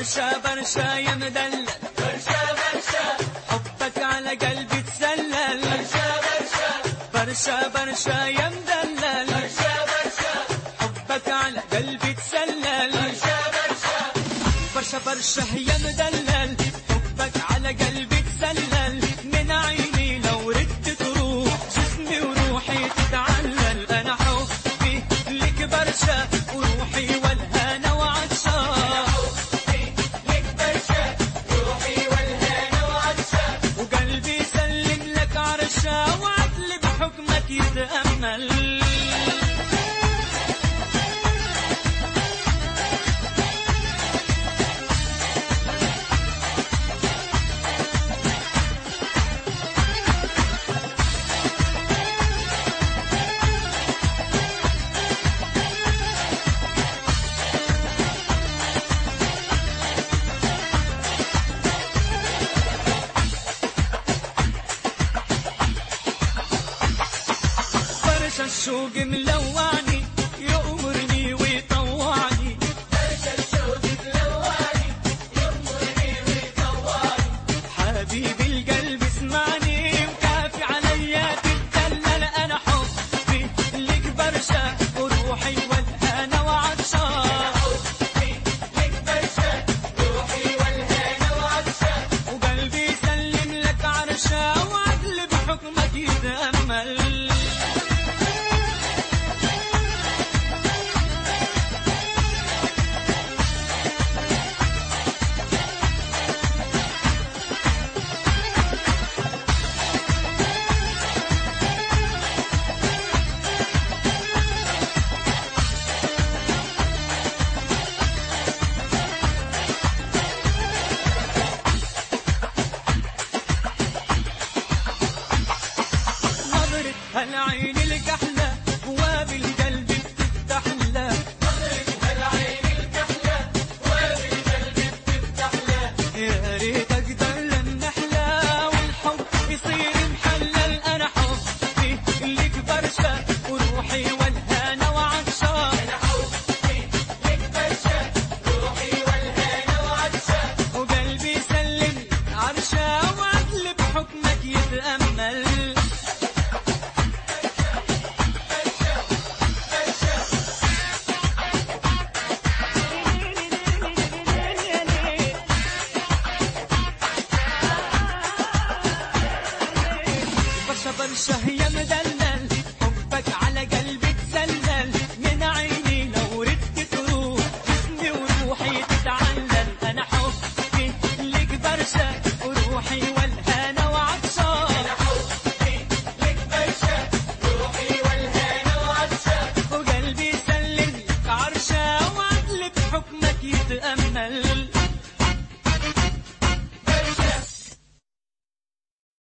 برشا برشا يا مدلل، برشا برشا حبك على قلبي تسلل، برشا برشا برشا برشا يا مدلل، برشا برشا حبك على قلبي تسلل، برشا برشا برشا برشا يا مدلل، حبك على قلبي تسلل، من عيني لو ردت تروح جسمي وروحي تتعلل، انا حبي لك برشا وروحي والهنا وعطشان، لك برشا روحي والهنا وعطشان، وقلبي سلم لك عرشا وعدل بحكمك يتأمل. الشوق